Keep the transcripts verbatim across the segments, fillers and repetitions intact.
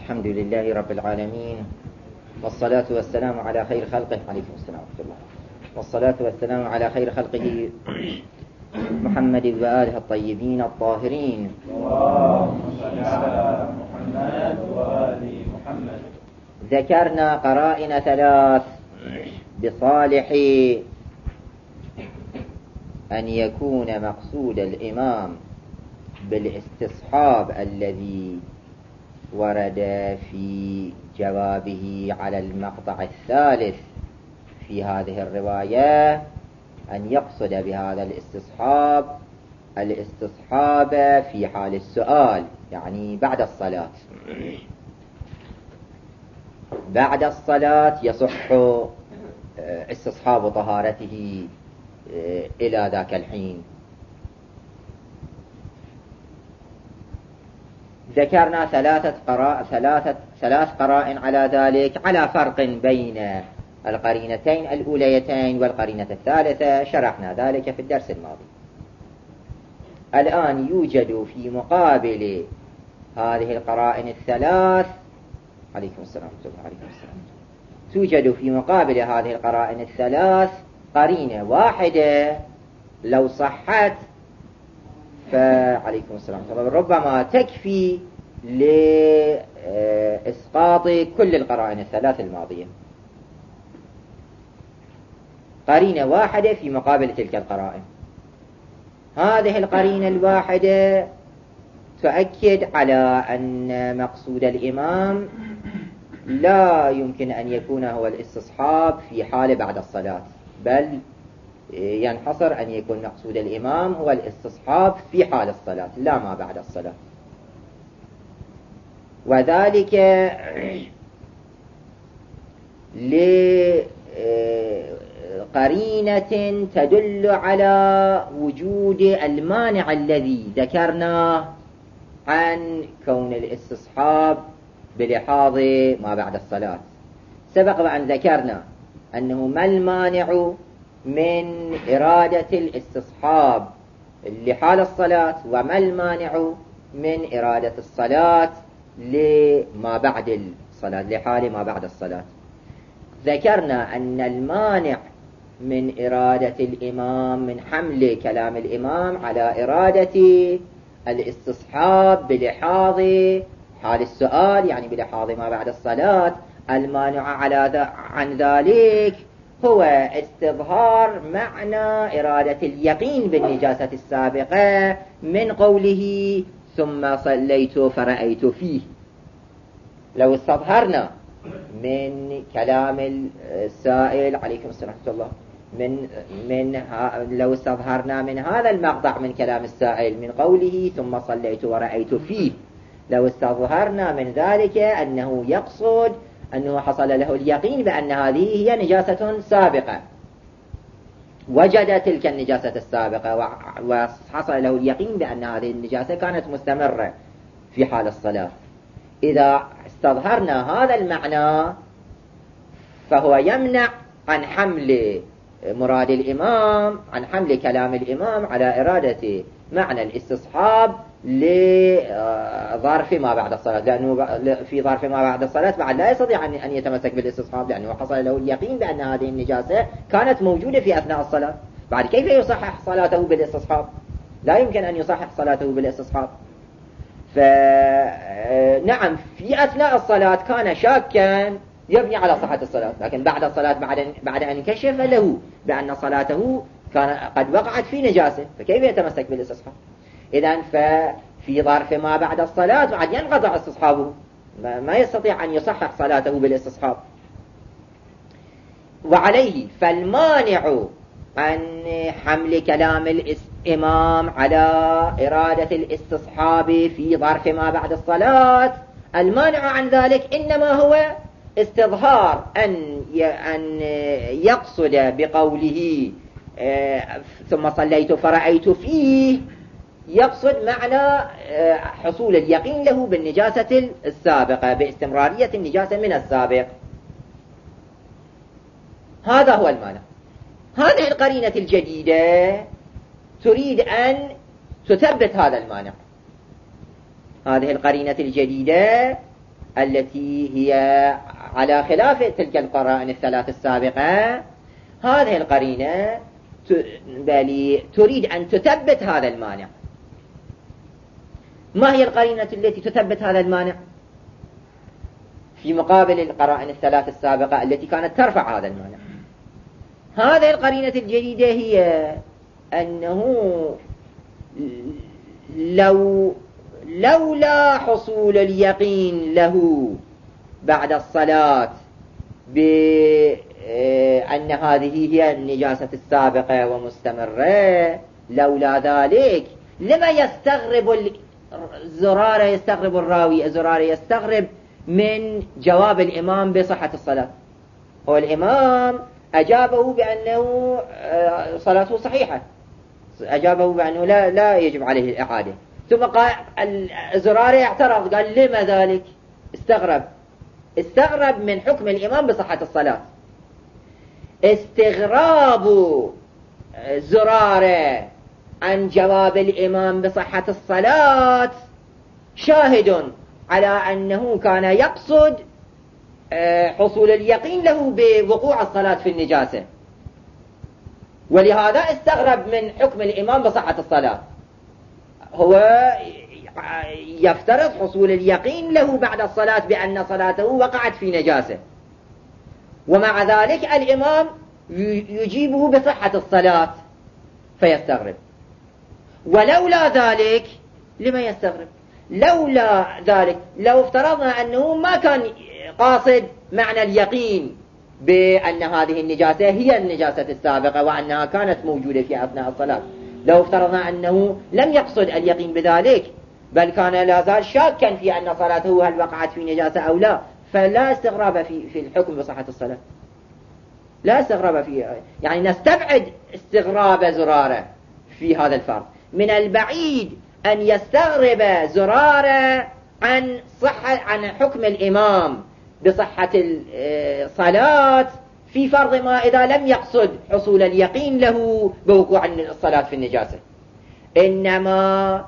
الحمد لله رب العالمين، والصلاة والسلام على خير خلقه عليكم السلام ورحمة الله والصلاة والسلام على خير خلقه محمد وآله الطيبين الطاهرين. اللهم صل على محمد وآل محمد. ذكرنا قرائن ثلاث بصالح أن يكون مقصود الإمام بالاستصحاب الذي ورد في جوابه على المقطع الثالث في هذه الرواية، أن يقصد بهذا الاستصحاب الاستصحاب في حال السؤال، يعني بعد الصلاة. بعد الصلاة يصح استصحاب طهارته إلى ذاك الحين. ذكرنا ثلاثة قراء ثلاثة ثلاث قرائن على ذلك، على فرق بين القرينتين الأوليتين والقرينة الثالثة، شرحنا ذلك في الدرس الماضي. الآن يوجد في مقابل هذه القرائن الثلاث عليكم السلام عليكم السلام توجد في مقابل هذه القرائن الثلاث قرينة واحدة لو صحت فعليكم السلام ربما تكفي لإسقاط كل القرائن الثلاث الماضية. قرينة واحدة في مقابل تلك القرائن. هذه القرينة الواحدة تؤكد على أن مقصود الإمام لا يمكن أن يكون هو الاستصحاب في حال بعد الصلاة، بل ينحصر أن يكون مقصود الإمام هو الاستصحاب في حال الصلاة لا ما بعد الصلاة. وذلك لقرينة تدل على وجود المانع الذي ذكرناه عن كون الاستصحاب بلحاظ ما بعد الصلاة. سبق وأن ذكرنا أنه ما المانع من إرادة الاستصحاب لحال الصلاة، وما المانع من إرادة الصلاة لما بعد الصلاة لحال ما بعد الصلاة. ذكرنا أن المانع من إرادة الإمام من حمل كلام الإمام على إرادة الاستصحاب بلحاظ حال السؤال، يعني بلحاظ ما بعد الصلاة، المانع على عن ذلك هو استظهار معنى إرادة اليقين بالنجاسة السابقة من قوله ثم صليت فرأيت فيه. لو استظهرنا من كلام السائل عليكم السلام ورحمة الله من من لو استظهرنا من هذا المقطع من كلام السائل من قوله ثم صليت ورأيت فيه، لو استظهرنا من ذلك أنه يقصد أنه حصل له اليقين بأن هذه هي نجاسة سابقة، وجد تلك النجاسة السابقة وحصل له اليقين بأن هذه النجاسة كانت مستمرة في حال الصلاة. إذا استظهرنا هذا المعنى فهو يمنع عن حمل مراد الإمام عن حمل كلام الإمام على إرادة معنى الاستصحاب لظرف ما بعد الصلاة، لأنه في ظرف ما بعد الصلاة بعد لا يستطيع أن يتمسك بالاستصحاب، لأنه حصل له اليقين بأن هذه النجاسة كانت موجودة في أثناء الصلاة. بعد كيف يصحح صلاته بالاستصحاب؟ لا يمكن أن يصحح صلاته بالاستصحاب. فنعم في أثناء الصلاة كان شاكا يبني على صحة الصلاة، لكن بعد الصلاة بعد بعد أن كشف له بأن صلاته كان قد وقعت في نجاسة، فكيف يتمسك بالاستصحاب؟ إذن ففي ظرف ما بعد الصلاة بعد ينقطع استصحابه، ما يستطيع أن يصحح صلاته بالاستصحاب. وعليه فالمانع عن حمل كلام الإمام على إرادة الاستصحاب في ظرف ما بعد الصلاة، المانع عن ذلك إنما هو استظهار أن أن يقصد بقوله ثم صليت فرأيت فيه، يقصد معنى حصول اليقين له بالنجاسة السابقة باستمرارية النجاسة من السابق. هذا هو المعنى. هذه القرينة الجديدة تريد أن تثبت هذا المانع. هذه القرينة الجديدة التي هي على خلاف تلك القرائن الثلاث السابقة، هذه القرينة تريد أن تثبت هذا المانع. ما هي القرينة التي تثبت هذا المانع في مقابل القرائن الثلاث السابقة التي كانت ترفع هذا المانع؟ هذه القرينة الجديدة هي أنه لو لولا حصول اليقين له بعد الصلاة بأن هذه هي النجاسة السابقة ومستمرة، لولا ذلك لما يستغرب الزرارة يستغرب الراوي الزرارة يستغرب من جواب الإمام بصحة الصلاة. هو الإمام أجابه بأنه صلاته صحيحة، أجابه بأنه لا لا يجب عليه الإعادة، ثم قال الزرارة اعترض قال لما ذلك؟ استغرب استغرب من حكم الإمام بصحة الصلاة. استغراب زرارة عن جواب الإمام بصحة الصلاة شاهد على أنه كان يقصد حصول اليقين له بوقوع الصلاة في النجاسة، ولهذا استغرب من حكم الإمام بصحة الصلاة. هو يفترض حصول اليقين له بعد الصلاة بأن صلاته وقعت في نجاسة، ومع ذلك الإمام يجيبه بصحة الصلاة فيستغرب. ولولا ذلك لما يستغرب؟ لولا ذلك لو افترضنا أنه ما كان قاصد معنى اليقين بأن هذه النجاسة هي النجاسة السابقة وأنها كانت موجودة في أثناء الصلاة، لو افترضنا أنه لم يقصد اليقين بذلك بل كان لا زال شاكا في أن صلاته هل وقعت في نجاسة أو لا، فلا استغراب في في الحكم بصحة الصلاة، لا استغراب فيه. يعني نستبعد استغراب زرارة في هذا الفرض. من البعيد أن يستغرب زرارة عن صحة عن حكم الإمام بصحة الصلاة في فرض ما إذا لم يقصد حصول اليقين له بوقوع الصلاة في النجاسة، إنما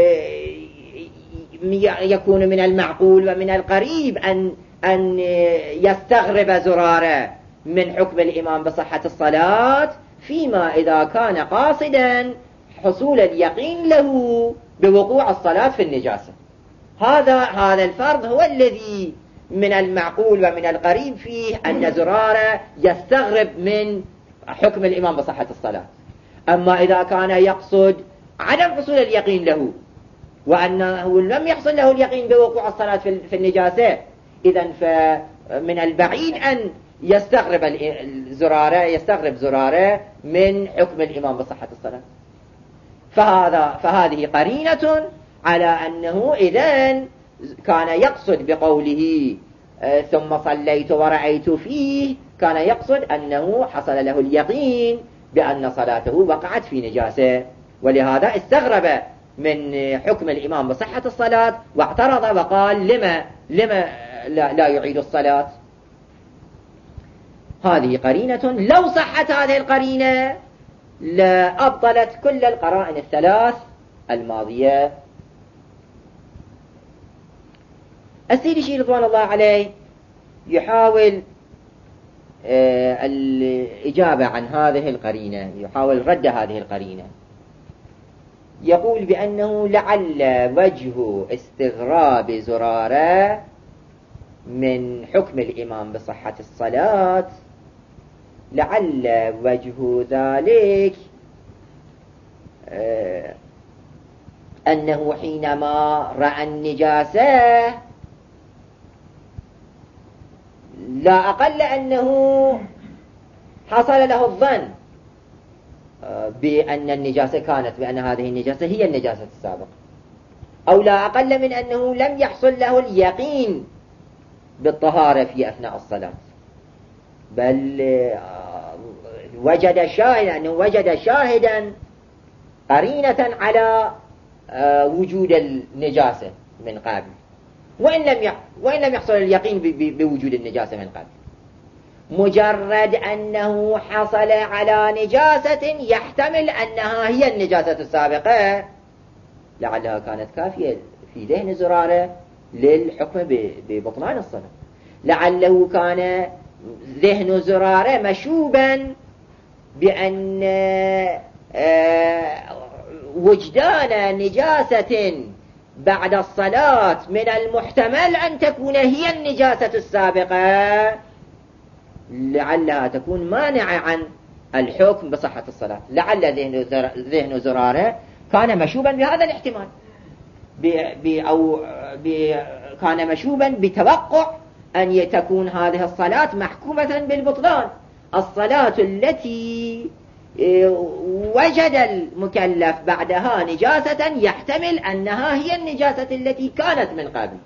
يكون من المعقول ومن القريب أن أن يستغرب زرارة من حكم الإمام بصحة الصلاة فيما إذا كان قاصدا حصول اليقين له بوقوع الصلاة في النجاسة. هذا هذا الفرض هو الذي من المعقول ومن القريب فيه أن زرارة يستغرب من حكم الإمام بصحة الصلاة. أما إذا كان يقصد عدم حصول اليقين له وأنه لم يحصل له اليقين بوقوع الصلاة في النجاسة، إذن فمن البعيد أن يستغرب الزرارة يستغرب زرارة من حكم الإمام بصحة الصلاة. فهذا فهذه قرينة على أنه إذن كان يقصد بقوله ثم صليت ورأيت فيه، كان يقصد أنه حصل له اليقين بأن صلاته وقعت في نجاسة، ولهذا استغرب من حكم الإمام بصحة الصلاة واعترض وقال لما لما لا, لا يعيد الصلاة. هذه قرينة لو صحت هذه القرينة لأبطلت كل القرائن الثلاث الماضية. السيد الشيخ رضوان الله عليه يحاول آه الإجابة عن هذه القرينة، يحاول رد هذه القرينة. يقول بأنه لعل وجه استغراب زرارة من حكم الإمام بصحة الصلاة، لعل وجه ذلك آه أنه حينما رأى النجاسة لا أقل أنه حصل له الظن بأن النجاسة كانت بأن هذه النجاسة هي النجاسة السابقة، أو لا أقل من أنه لم يحصل له اليقين بالطهارة في أثناء الصلاة، بل وجد شاهدا أنه وجد شاهدا قرينة على وجود النجاسة من قبل، وإن لم وإن لم يحصل اليقين بوجود النجاسة من قبل. مجرد أنه حصل على نجاسة يحتمل أنها هي النجاسة السابقة لعلها كانت كافية في ذهن زرارة للحكم ببطلان الصلاة. لعله كان ذهن زرارة مشوبا بأن وجدان نجاسة بعد الصلاة من المحتمل أن تكون هي النجاسة السابقة، لعلها تكون مانعة عن الحكم بصحة الصلاة. لعل ذهن زرارة كان مشوبا بهذا الاحتمال، أو كان مشوبا بتوقع أن تكون هذه الصلاة محكومة بالبطلان، الصلاة التي وجد المكلف بعدها نجاسة يحتمل أنها هي النجاسة التي كانت من قبل،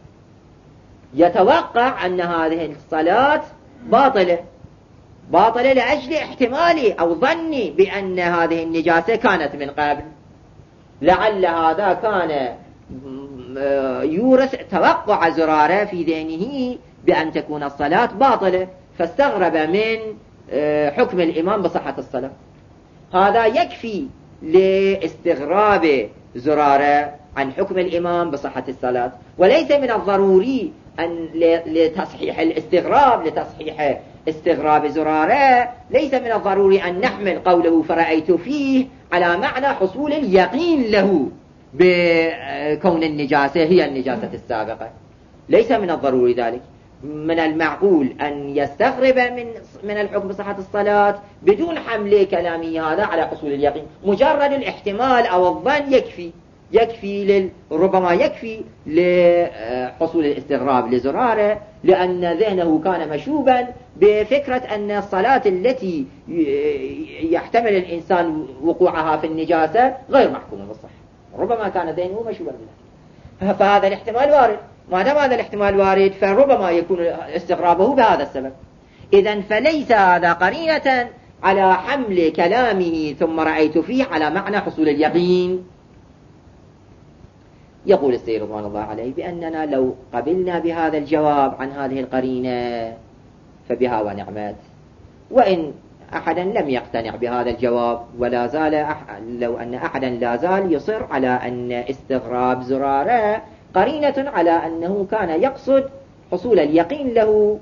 يتوقع أن هذه الصلاة باطلة باطلة لأجل احتمالي أو ظني بأن هذه النجاسة كانت من قبل. لعل هذا كان يورث توقع زرارة في ذهنه بأن تكون الصلاة باطلة، فاستغرب من حكم الإمام بصحة الصلاة. هذا يكفي لاستغراب زرارة عن حكم الإمام بصحة الصلاة، وليس من الضروري أن لتصحيح الاستغراب لتصحيح استغراب زرارة ليس من الضروري أن نحمل قوله فرأيت فيه على معنى حصول اليقين له بكون النجاسة هي النجاسة السابقة، ليس من الضروري ذلك. من المعقول أن يستغرب من من الحكم بصحة الصلاة بدون حمل كلامه هذا على حصول اليقين. مجرد الاحتمال أو الظن يكفي يكفي لل... ربما يكفي لحصول الاستغراب لزرارة، لأن ذهنه كان مشوبا بفكرة أن الصلاة التي يحتمل الإنسان وقوعها في النجاسة غير محكومة بالصحة، ربما كان ذهنه مشوبا بها. فهذا الاحتمال وارد، ما دام هذا الاحتمال وارد فربما يكون استغرابه بهذا السبب. إذن فليس هذا قرينة على حمل كلامه ثم رأيت فيه على معنى حصول اليقين. يقول السيد رضوان الله عليه بأننا لو قبلنا بهذا الجواب عن هذه القرينة فبها ونعمت، وإن أحدا لم يقتنع بهذا الجواب ولا زال أح... لو أن أحدا لا زال يصر على أن استغراب زرارة قرينة على أنه كان يقصد حصول اليقين له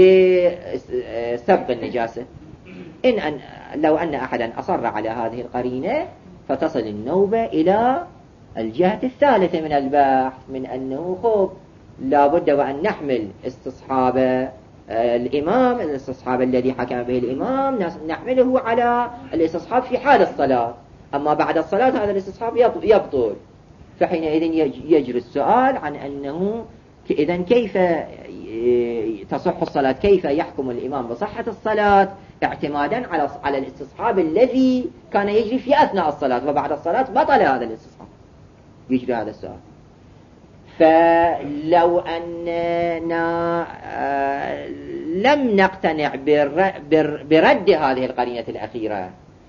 بسبق النجاسة، إن أن لو أن أحدا أصر على هذه القرينة فتصل النوبة إلى الجهة الثالثة من البحث، من أنه خوف لا بد وأن نحمل استصحاب الإمام الاستصحاب الذي حكم به الإمام نحمله على الاستصحاب في حال الصلاة، أما بعد الصلاة هذا الاستصحاب يبطل. فحينئذ يجري السؤال عن أنه إذن كيف تصح الصلاة، كيف يحكم الإمام بصحة الصلاة اعتمادا على على الاستصحاب الذي كان يجري في أثناء الصلاة، وبعد الصلاة بطل هذا الاستصحاب. يجري هذا السؤال. فلو أننا لم نقتنع برد هذه القرينة الأخيرة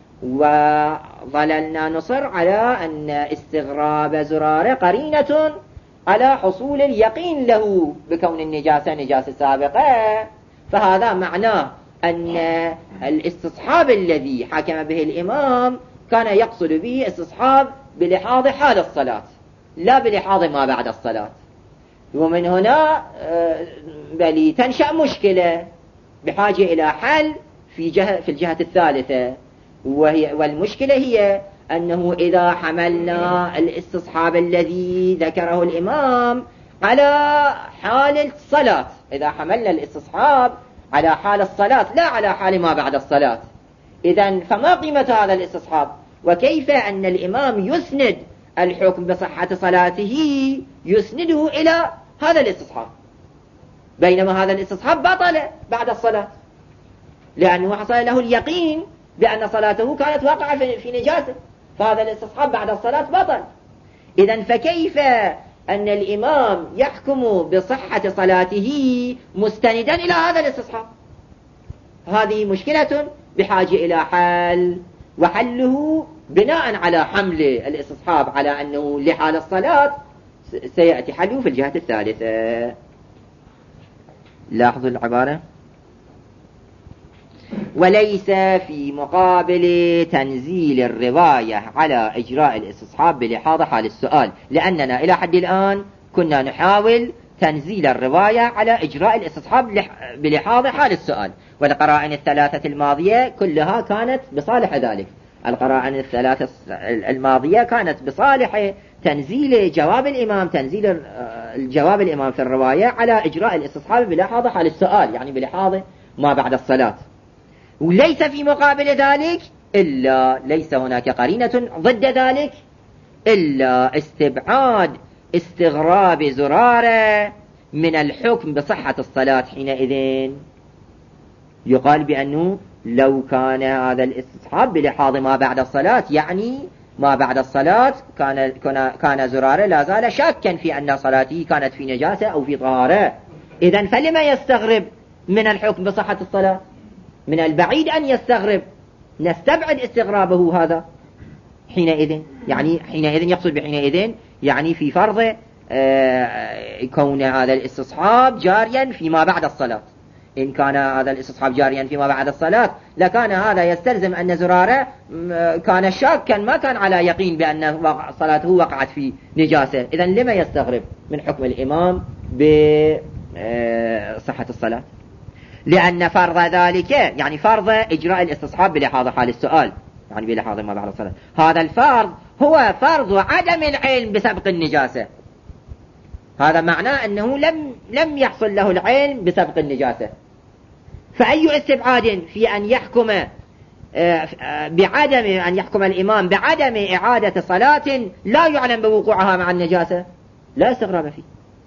وظللنا نصر على أن استغراب زرارة قرينة على حصول اليقين له بكون النجاسة نجاسة سابقة، فهذا معناه أن الاستصحاب الذي حكم به الإمام كان يقصد به استصحاب بلحاظ حال الصلاة لا بلحاظ ما بعد الصلاة. ومن هنا بل تنشأ مشكلة بحاجة إلى حل في جهة في الجهة الثالثة، وهي والمشكلة هي أنه إذا حملنا الاستصحاب الذي ذكره الإمام على حال الصلاة، إذا حملنا الاستصحاب على حال الصلاة لا على حال ما بعد الصلاة، إذن فما قيمة هذا الاستصحاب؟ وكيف أن الإمام يسند الحكم بصحة صلاته يسنده إلى هذا الاستصحاب، بينما هذا الاستصحاب بطل بعد الصلاة لأنه حصل له اليقين بأن صلاته كانت واقعة في نجاسة، فهذا الاستصحاب بعد الصلاة بطل. إذن فكيف أن الإمام يحكم بصحة صلاته مستندا إلى هذا الاستصحاب؟ هذه مشكلة بحاجة إلى حل، وحله بناء على حمل الاستصحاب على أنه لحال الصلاة سيأتي حله في الجهة الثالثة. لاحظوا العبارة: وليس في مقابل تنزيل الرواية على إجراء الاستصحاب بلحاظ حال السؤال، لأننا إلى حد الآن كنا نحاول تنزيل الرواية على إجراء الاستصحاب بلحاظ حال السؤال. والقرائن الثلاثة الماضية كلها كانت بصالح ذلك. القرائن الثلاثة الماضية كانت بصالح تنزيل جواب الإمام، تنزيل الجواب الإمام في الرواية على إجراء الاستصحاب بلحاظ حال السؤال، يعني بلحاظ ما بعد الصلاة. وليس في مقابل ذلك إلا، ليس هناك قرينة ضد ذلك إلا استبعاد استغراب زرارة من الحكم بصحة الصلاة. حينئذ يقال بأنه لو كان هذا الاستصحاب بلحاظ ما بعد الصلاة، يعني ما بعد الصلاة كان, كان زرارة لا زال شاكا في أن صلاته كانت في نجاسة أو في طهارة، إذن فلما يستغرب من الحكم بصحة الصلاة؟ من البعيد أن يستغرب، نستبعد استغرابه هذا حينئذ. يعني حينئذ يقصد بحينئذ يعني في فرض كون هذا الاستصحاب جاريا فيما بعد الصلاة. إن كان هذا الاستصحاب جاريا فيما بعد الصلاة لكان هذا يستلزم أن زرارة كان شاكا، ما كان على يقين بأن صلاته وقعت في نجاسة، إذن لما يستغرب من حكم الإمام بصحة الصلاة؟ لأن فرض ذلك يعني فرض إجراء الاستصحاب بلحاظ حال السؤال، يعني بلحاظ ما بعد الصلاة، هذا الفرض هو فرض عدم العلم بسبق النجاسة. هذا معناه أنه لم لم يحصل له العلم بسبق النجاسة. فأي استبعاد في أن يحكم بعدم أن يحكم الإمام بعدم إعادة صلاة لا يعلم بوقوعها مع النجاسة؟ لا استغراب فيه.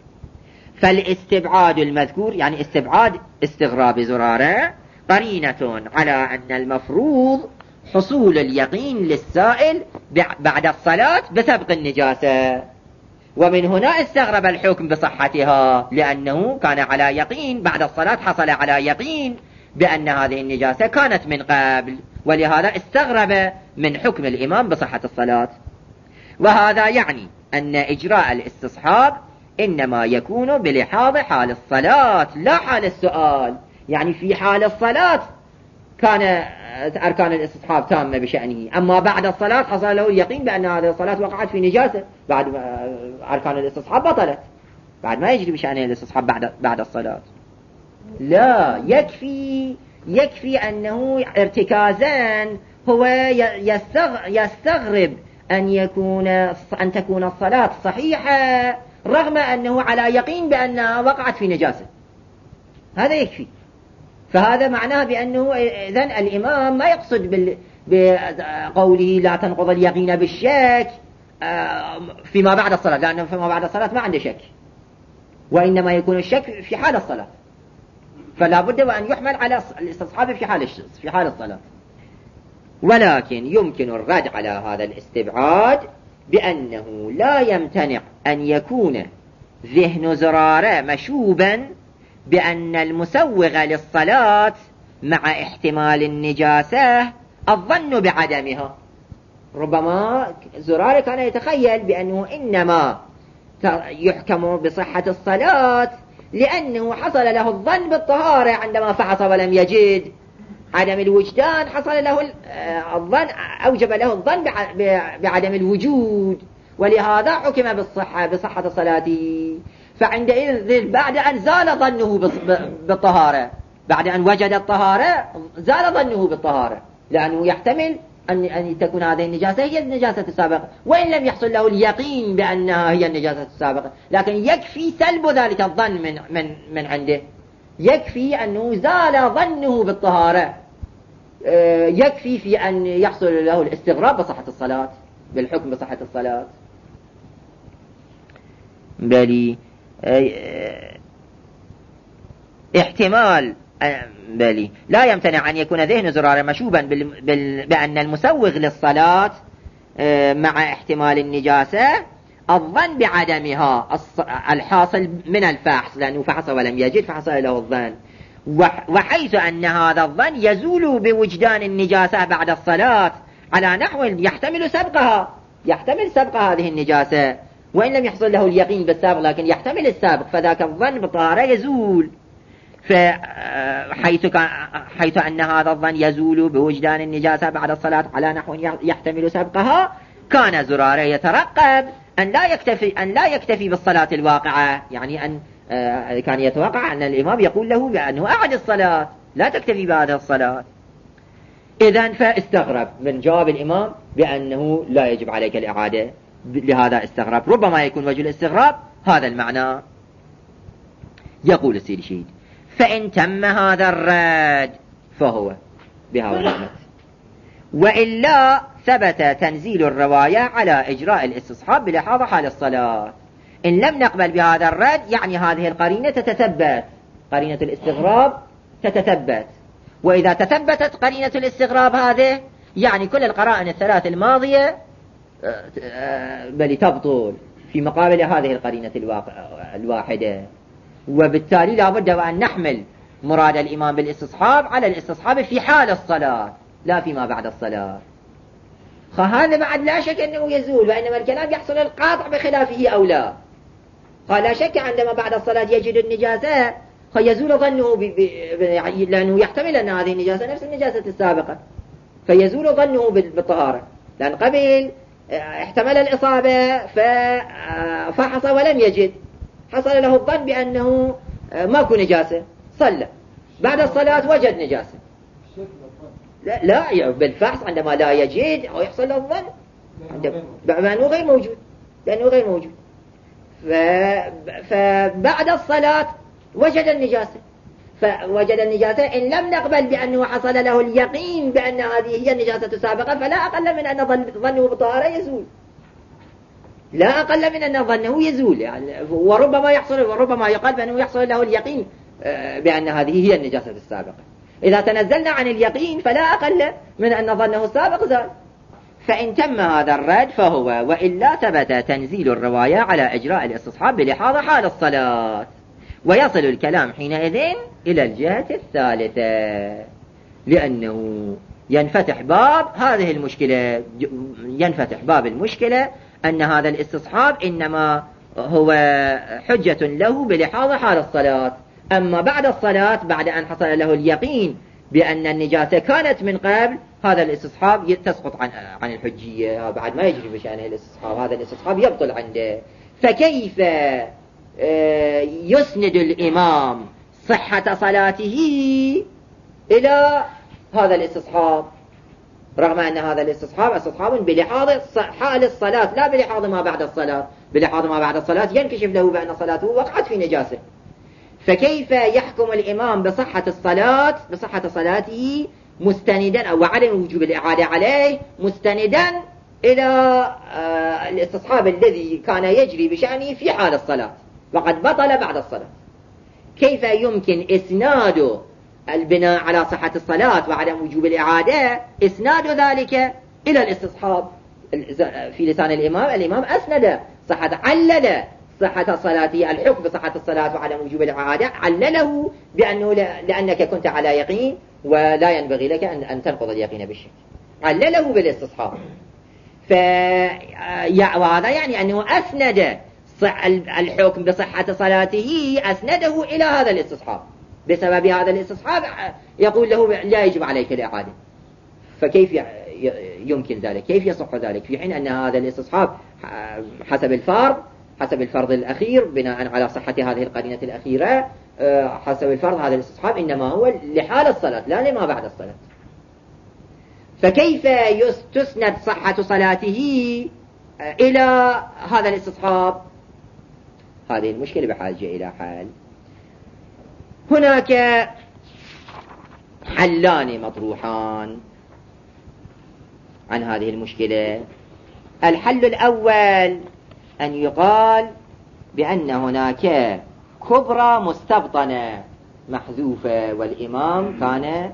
فالاستبعاد المذكور يعني استبعاد استغراب زرارة قرينة على أن المفروض حصول اليقين للسائل بعد الصلاة بسبق النجاسة، ومن هنا استغرب الحكم بصحتها، لأنه كان على يقين بعد الصلاة، حصل على يقين بأن هذه النجاسة كانت من قبل، ولهذا استغرب من حكم الإمام بصحة الصلاة. وهذا يعني أن إجراء الاستصحاب إنما يكون بلحاظ حال الصلاة لا حال السؤال. يعني في حال الصلاة كان أركان الاستصحاب تامة بشأنه، أما بعد الصلاة حصل له اليقين بأن هذه الصلاة وقعت في نجاسة، بعد أركان الاستصحاب بطلت، بعد ما يجري بشأنه الاستصحاب بعد بعد الصلاة. لا يكفي يكفي أنه ارتكازا هو يستغرب أن يكون أن تكون الصلاة صحيحة رغم أنه على يقين بأنها وقعت في نجاسة، هذا يكفي. فهذا معناه بأنه إذن الإمام ما يقصد بقوله لا تنقض اليقين بالشك فيما بعد الصلاة، لأنه فيما بعد الصلاة ما عنده شك، وإنما يكون الشك في حال الصلاة، فلا بد وأن يحمل على الاستصحاب في حال في حال الصلاة. ولكن يمكن الرد على هذا الاستبعاد بأنه لا يمتنع أن يكون ذهن زرارة مشوبا بأن المسوغ للصلاة مع احتمال النجاسة الظن بعدمها. ربما زرارة كان يتخيل بأنه إنما يحكم بصحة الصلاة لأنه حصل له الظن بالطهارة عندما فحص ولم يجد، عدم الوجدان حصل له الظن، أوجب له الظن بعدم الوجود، ولهذا حكم بالصحة بصحة صلاته. فعندئذ بعد أن زال ظنه بالطهارة، بعد أن وجد الطهارة زال ظنه بالطهارة، لأنه يحتمل أن أن تكون هذه النجاسة هي النجاسة السابقة، وإن لم يحصل له اليقين بأنها هي النجاسة السابقة، لكن يكفي سلب ذلك الظن من من من عنده، يكفي أنه زال ظنه بالطهارة، يكفي في أن يحصل له الاستغراب بصحة الصلاة، بالحكم بصحة الصلاة. بل احتمال بل لا يمتنع أن يكون ذهن زرارة مشوبا بأن المسوغ للصلاة مع احتمال النجاسة الظن بعدمها الحاصل من الفحص، لأنه فحص ولم يجد فحصل له الظن، وحيث أن هذا الظن يزول بوجدان النجاسة بعد الصلاة على نحو يحتمل سبقها، يحتمل سبق هذه النجاسة وإن لم يحصل له اليقين بالسابق لكن يحتمل السابق، فذاك الظن بالطهارة يزول. فحيث حيث أن هذا الظن يزول بوجدان النجاسة بعد الصلاة على نحو يحتمل سبقها، كان زرارة يترقب أن لا يكتفي أن لا يكتفي بالصلاة الواقعة، يعني أن كان يتوقع أن الإمام يقول له بأنه أعد الصلاة، لا تكتفي بهذه الصلاة. إذن فاستغرب من جواب الإمام بأنه لا يجب عليك الإعادة، لهذا استغرب. ربما يكون وجه الاستغراب هذا المعنى. يقول السيد الشهيد: فإن تم هذا الرد فهو بها ونعمت، وإلا ثبت تنزيل الرواية على إجراء الاستصحاب بلحاظ حال الصلاة. إن لم نقبل بهذا الرد يعني هذه القرينة تتثبت، قرينة الاستغراب تتثبت، وإذا تثبتت قرينة الاستغراب هذه يعني كل القرائن الثلاث الماضية بل تبطل في مقابل هذه القرينة الواحدة، وبالتالي لا بد وأن نحمل مراد الإمام بالاستصحاب على الاستصحاب في حال الصلاة لا فيما بعد الصلاة. فهذا بعد لا شك أنه يزول، وإنما الكلام يحصل القاطع بخلافه أو لا. قال لا شك عندما بعد الصلاة يجد النجاسة فيزول ظنه ب... ب... لأنه يحتمل أن هذه النجاسة نفس النجاسة السابقة، فيزول ظنه بالطهارة، لأن قبل احتمل الإصابة ففحص ولم يجد، حصل له الظن بأنه ماكو نجاسة، صلى بعد الصلاة وجد نجاسة. لا, لا بالفحص عندما لا يجد أو يحصل له الظن بأنه غير موجود، لأنه غير موجود. فبعد الصلاة وجد النجاسة، فوجد النجاسة إن لم نقبل بأنه حصل له اليقين بأن هذه هي النجاسة السابقة فلا أقل من أن ظنه بالطهارة يزول، لا أقل من أن ظنه يزول يعني. وربما يحصل وربما يقال بأنه يحصل له اليقين بأن هذه هي النجاسة السابقة. إذا تنزلنا عن اليقين فلا أقل من أن ظنه السابق زال. فإن تم هذا الرد فهو، وإلا ثبت تنزيل الرواية على إجراء الاستصحاب بلحاظ حال الصلاة. ويصل الكلام حينئذ إلى الجهة الثالثة، لأنه ينفتح باب هذه المشكلة، ينفتح باب المشكلة أن هذا الاستصحاب إنما هو حجة له بلحاظ حال الصلاة، أما بعد الصلاة بعد أن حصل له اليقين بأن النجاسة كانت من قبل هذا الاستصحاب تسقط عن عن الحجية، بعد ما يجري بشأنه الاستصحاب، هذا الاستصحاب يبطل عنده. فكيف يسند الإمام صحة صلاته إلى هذا الاستصحاب رغم أن هذا الاستصحاب استصحاب بلحاظ حال الصلاة لا بلحاظ ما بعد الصلاة؟ بلحاظ ما بعد الصلاة ينكشف له بأن صلاته وقعت في نجاسة. فكيف يحكم الإمام بصحة الصلاة بصحة صلاته مستندا أو عدم وجوب الإعادة عليه مستندا إلى الاستصحاب الذي كان يجري بشأنه في حال الصلاة وقد بطل بعد الصلاة؟ كيف يمكن إسناد البناء على صحة الصلاة وعدم وجوب الإعادة إسناد ذلك إلى الاستصحاب؟ في لسان الإمام الإمام أسند صحة، علل صحة صلاته، الحكم بصحة الصلاة وعدم وجوب الإعادة علله بأنه لأنك كنت على يقين ولا ينبغي لك أن تنقض اليقين بالشك، علله بالاستصحاب. وهذا يعني أنه أسند الحكم بصحة صلاته أسنده إلى هذا الاستصحاب، بسبب هذا الاستصحاب يقول له لا يجب عليك الإعادة. فكيف يمكن ذلك؟ كيف يصح ذلك في حين أن هذا الاستصحاب حسب الفرض حسب الفرض الأخير بناء على صحة هذه القرينة الأخيرة حسب الفرض هذا الاستصحاب إنما هو لحال الصلاة لا لما بعد الصلاة؟ فكيف تسند صحة صلاته إلى هذا الاستصحاب؟ هذه المشكلة بحاجة إلى حل. هناك حلان مطروحان عن هذه المشكلة. الحل الأول أن يقال بأن هناك كبرى مستبطنة محذوفة والإمام كان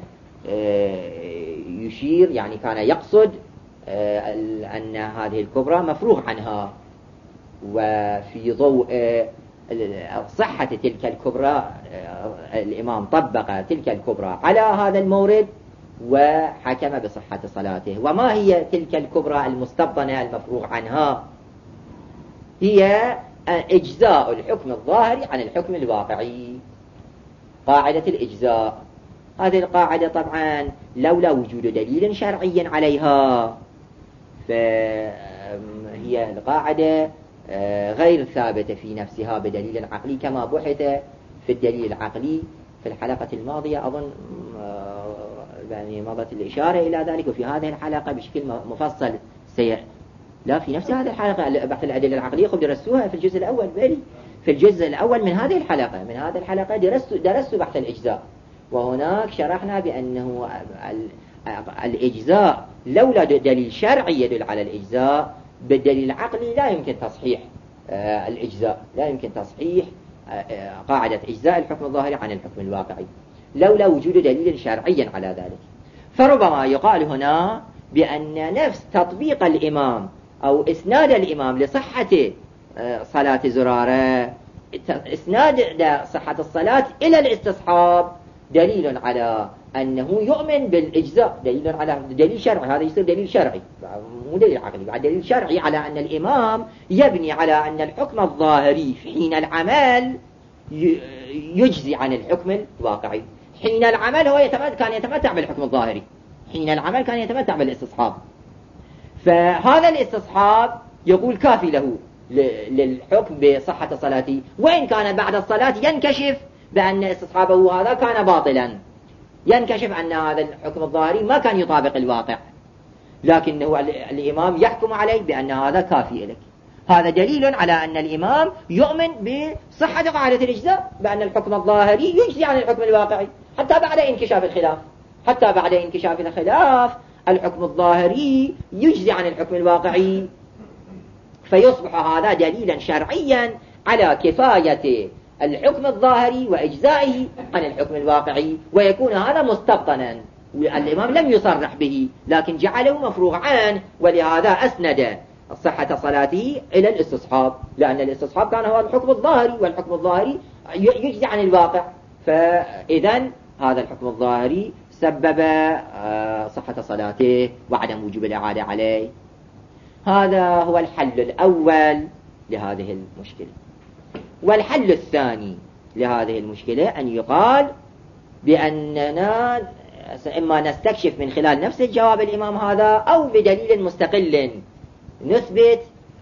يشير يعني كان يقصد أن هذه الكبرى مفروغ عنها، وفي ضوء صحة تلك الكبرى الإمام طبق تلك الكبرى على هذا المورد وحكم بصحة صلاته. وما هي تلك الكبرى المستبطنة المفروغ عنها؟ هي إجزاء الحكم الظاهري عن الحكم الواقعي، قاعدة الإجزاء. هذه القاعدة طبعا لولا وجود دليل شرعي عليها فهي القاعدة غير ثابتة في نفسها بدليل عقلي كما بحث في الدليل العقلي في الحلقة الماضية، أظن يعني مضت الإشارة إلى ذلك، وفي هذه الحلقة بشكل مفصل سير لا في نفس هذه الحلقة بحث الأدلة العقلية خب درستوها في الجزء الأول بالي في الجزء الأول من هذه الحلقة من هذه الحلقة درست درست بحث الإجزاء، وهناك شرحنا بأنه الإجزاء لولا دليل شرعي يدل على الإجزاء بالدليل العقلي لا يمكن تصحيح الإجزاء، لا يمكن تصحيح قاعدة إجزاء الحكم الظاهري عن الحكم الواقعي لولا وجود دليل شرعي على ذلك. فربما يقال هنا بأن نفس تطبيق الإمام أو إسناد الإمام لصحة صلاة زرارة، إسناد صحة الصلاة إلى الاستصحاب دليل على أنه يؤمن بالإجزاء، دليل على دليل شرعي، هذا يصير دليل شرعي مو دليل عقلي، بعد دليل شرعي على أن الإمام يبني على أن الحكم الظاهري حين العمل يجزي عن الحكم الواقعي. حين العمل هو يتمتع كان يتمتع بالحكم الظاهري، حين العمل كان يتمتع بالاستصحاب، فهذا الاستصحاب يقول كافي له للحكم بصحة صلاته، وإن كان بعد الصلاة ينكشف بأن استصحابه هذا كان باطلا، ينكشف أن هذا الحكم الظاهري ما كان يطابق الواقع، لكنه الإمام يحكم عليه بأن هذا كافي لك. هذا دليل على أن الإمام يؤمن بصحة قاعدة الإجزاء، بأن الحكم الظاهري يجزي عن الحكم الواقعي حتى بعد انكشاف الخلاف، حتى بعد انكشاف الخلاف الحكم الظاهري يجزي عن الحكم الواقعي، فيصبح هذا دليلا شرعيا على كفاية الحكم الظاهري وإجزائه عن الحكم الواقعي، ويكون هذا مستبطنا، الإمام لم يصرح به لكن جعله مفروغ عنه، ولهذا أسند صحة صلاته إلى الاستصحاب، لأن الاستصحاب كان هو الحكم الظاهري، والحكم الظاهري يجزي عن الواقع، فإذا هذا الحكم الظاهري سبب صحة صلاته وعدم وجوب الإعادة عليه. هذا هو الحل الأول لهذه المشكلة. والحل الثاني لهذه المشكلة أن يقال بأننا إما نستكشف من خلال نفس الجواب الإمام هذا أو بدليل مستقل نثبت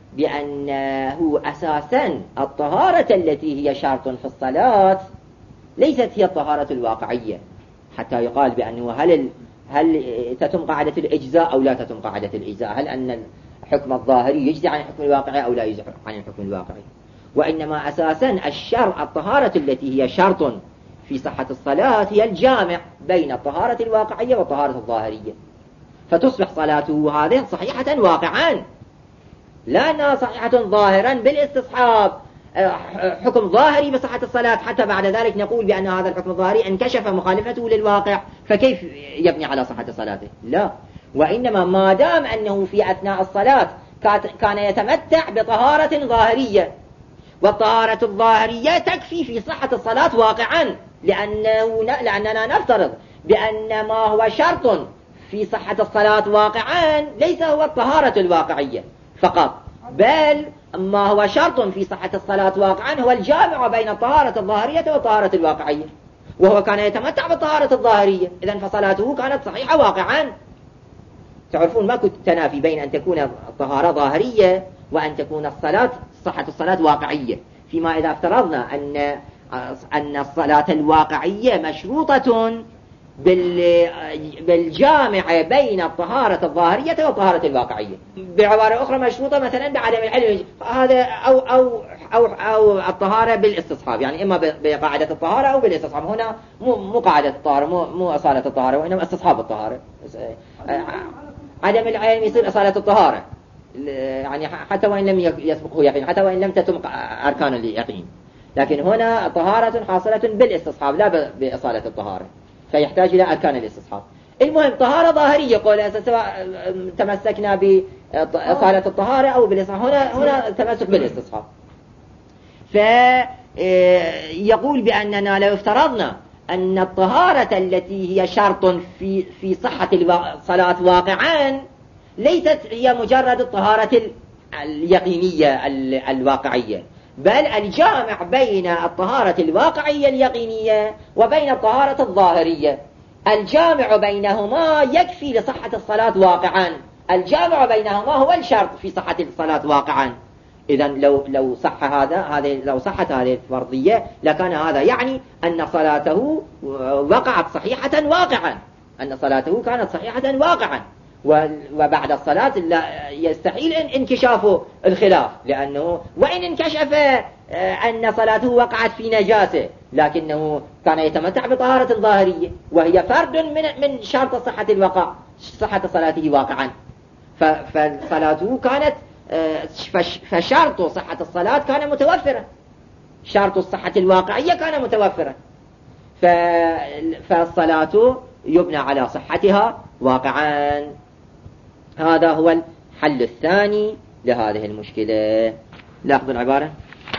بأنه أساسا الطهارة التي هي شرط في الصلاة ليست هي الطهارة الواقعية، حتى يقال بأنه هل هل تتم قاعدة الإجزاء أو لا تتم قاعدة الإجزاء، هل أن الحكم الظاهري يجزي عن الحكم الواقعي أو لا يجزي عن الحكم الواقعي. وإنما أساسا الشرع الطهارة التي هي شرط في صحة الصلاة هي الجامع بين الطهارة الواقعية والطهارة الظاهرية، فتصبح صلاته هذه صحيحة واقعا، لا أنها صحيحة ظاهرا بالاستصحاب، حكم ظاهري بصحة الصلاة حتى بعد ذلك نقول بأن هذا الحكم الظاهري انكشف مخالفته للواقع، فكيف يبني على صحة صلاته؟ لا، وإنما ما دام أنه في أثناء الصلاة كان يتمتع بطهارة ظاهرية، والطهارة الظاهرية تكفي في صحة الصلاة واقعا، لأنه لأننا نفترض بأن ما هو شرط في صحة الصلاة واقعا ليس هو الطهارة الواقعية فقط، بل ما هو شرط في صحة الصلاة واقعا هو الجامع بين الطهارة الظاهرية والطهارة الواقعية، وهو كان يتمتع بالطهارة الظاهرية، إذن فصلاته كانت صحيحة واقعا. تعرفون ما كنت تنافي بين أن تكون الطهارة ظاهرية وأن تكون الصلاة صحة الصلاة واقعية، فيما إذا افترضنا أن أن الصلاة الواقعية مشروطة بالجامع بين الطهارة الظاهرية والطهارة الواقعية، بعبارة أخرى مشروطة مثلا بعدم العلم، هذا أو أو أو أو الطهارة بالاستصحاب، يعني إما بقاعدة الطهارة أو بالاستصحاب. هنا مو مو قاعدة الطهارة، مو مو أصالة الطهارة، وإنما استصحاب الطهارة. عدم العلم يصير أصالة الطهارة، يعني حتى وإن لم يسبقه يقين، حتى وإن لم تتم أركان اليقين، لكن هنا طهارة حاصلة بالاستصحاب لا بأصالة الطهارة، فيحتاج إلى أركان الاستصحاب. المهم طهارة ظاهرية، قول سواء تمسكنا بأصالة الطهارة أو بالاستصحاب، هنا هنا تمسك بالاستصحاب. فيقول بأننا لو افترضنا أن الطهارة التي هي شرط في في صحة الصلاة واقعا ليست هي مجرد الطهارة اليقينية الواقعية، بل الجامع بين الطهارة الواقعية اليقينية وبين الطهارة الظاهرية، الجامع بينهما يكفي لصحة الصلاة واقعا، الجامع بينهما هو الشرط في صحة الصلاة واقعا. إذا لو لو صح هذا هذه لو صحت هذه الفرضية لكان هذا يعني أن صلاته وقعت صحيحة واقعا، أن صلاته كانت صحيحة واقعا، وبعد الصلاة يستحيل انكشاف الخلاف، لأنه وإن انكشف أن صلاته وقعت في نجاسة لكنه كان يتمتع بطهارة ظاهرية وهي فرد من من شرط صحة الوقع، صحة صلاته واقعا، فصلاته كانت فشرط صحة الصلاة كان متوفرا، شرط الصحة الواقعية كان متوفرا، فالصلاة يبنى على صحتها واقعا. هذا هو الحل الثاني لهذه المشكلة. لاحظوا العبارة،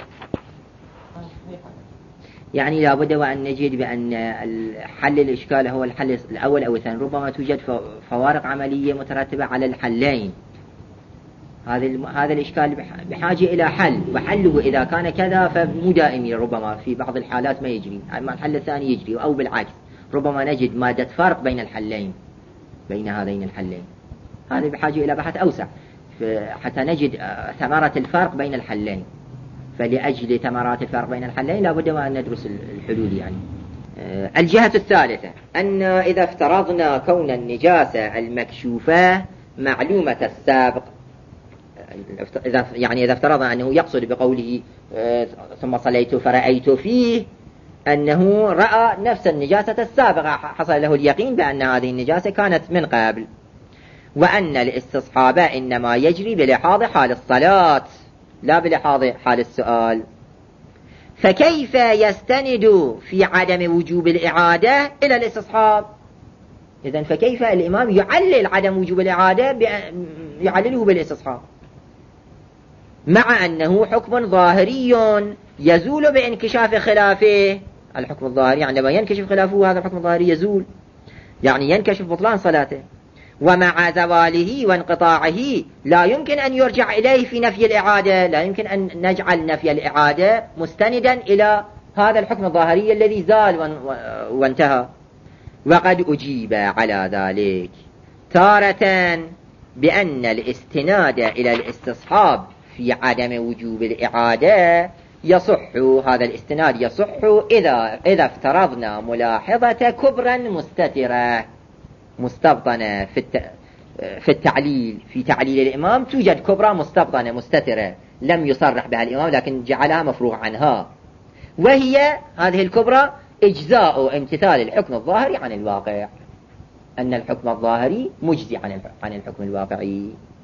يعني لابد وأن نجد بأن الحل الإشكال هو الحل الأول أو الثاني، ربما توجد فوارق عملية مترتبة على الحلين. هذا الإشكال بحاجة إلى حل، وحله إذا كان كذا فمو دائمي، ربما في بعض الحالات ما يجري، أما الحل الثاني يجري، أو بالعكس ربما نجد مادة فرق بين الحلين، بين هذين الحلين. هذا بحاجة إلى بحث أوسع حتى نجد ثمرة الفرق بين الحلين، فلأجل ثمرات الفرق بين الحلين لابد وأن ندرس الحلول. يعني الجهة الثالثة أن إذا افترضنا كون النجاسة المكشوفة معلومة السابق، إذا يعني إذا افترضنا أنه يقصد بقوله ثم صليت فرأيت فيه أنه رأى نفس النجاسة السابقة، حصل له اليقين بأن هذه النجاسة كانت من قبل، وأن الاستصحاب إنما يجري بلحاظ حال الصلاة لا بلحاظ حال السؤال، فكيف يستند في عدم وجوب الإعادة إلى الاستصحاب؟ إذن فكيف الإمام يعلل عدم وجوب الإعادة يعلله بالاستصحاب مع أنه حكم ظاهري يزول بانكشاف خلافه؟ الحكم الظاهري عندما ينكشف خلافه هذا الحكم الظاهري يزول، يعني ينكشف بطلان صلاته، ومع زواله وانقطاعه لا يمكن أن يرجع إليه في نفي الإعادة، لا يمكن أن نجعل نفي الإعادة مستندا إلى هذا الحكم الظاهري الذي زال وانتهى. وقد أجيب على ذلك تارة بأن الاستناد إلى الاستصحاب في عدم وجوب الإعادة يصح، هذا الاستناد يصح إذا إذا افترضنا ملاحظة كبرى مستترة مستبطنة في في التعليل، في تعليل الإمام توجد كبرى مستبطنة مستترة لم يصرح بها الإمام لكن جعلها مفروغ عنها، وهي هذه الكبرى إجزاء امتثال الحكم الظاهري عن الواقع، أن الحكم الظاهري مجزي عن عن الحكم الواقعي.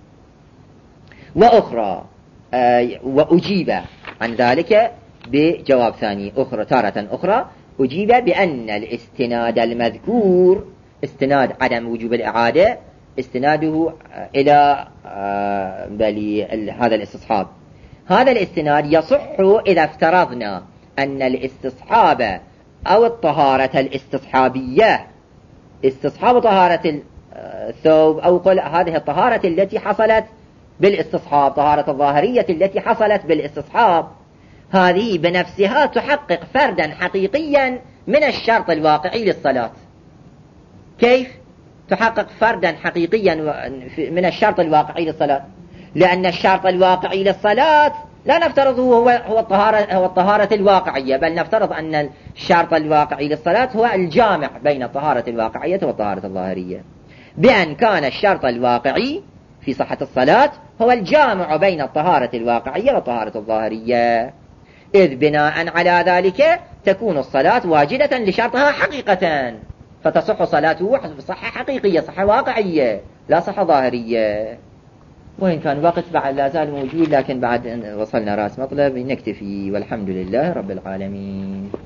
وأخرى آه وأجيب عن ذلك بجواب ثاني أخرى، تارة أخرى أجيب بأن الاستناد المذكور استناد عدم وجوب الإعادة استناده إلى آه بل هذا الاستصحاب، هذا الاستناد يصح إذا افترضنا أن الاستصحاب أو الطهارة الاستصحابية، استصحاب طهارة الثوب أو قل هذه الطهارة التي حصلت بالاستصحاب، طهارة الظاهرية التي حصلت بالاستصحاب، هذه بنفسها تحقق فردا حقيقيا من الشرط الواقعي للصلاة. كيف تحقق فردا حقيقيا من الشرط الواقعي للصلاة؟ لأن الشرط الواقعي للصلاة لا نفترض هو هو الطهارة هو الطهارة الواقعية، بل نفترض أن الشرط الواقعي للصلاة هو الجامع بين الطهارة الواقعية والطهارة الظاهرية، بأن كان الشرط الواقعي في صحة الصلاة هو الجامع بين الطهارة الواقعية والطهارة الظاهرية، إذ بناء على ذلك تكون الصلاة واجدة لشرطها حقيقة، فتصح صلاته صحة حقيقية، صحة واقعية لا صحة ظاهرية. وإن كان وقت بعد لا زال موجود، لكن بعد وصلنا رأس مطلب نكتفي، والحمد لله رب العالمين.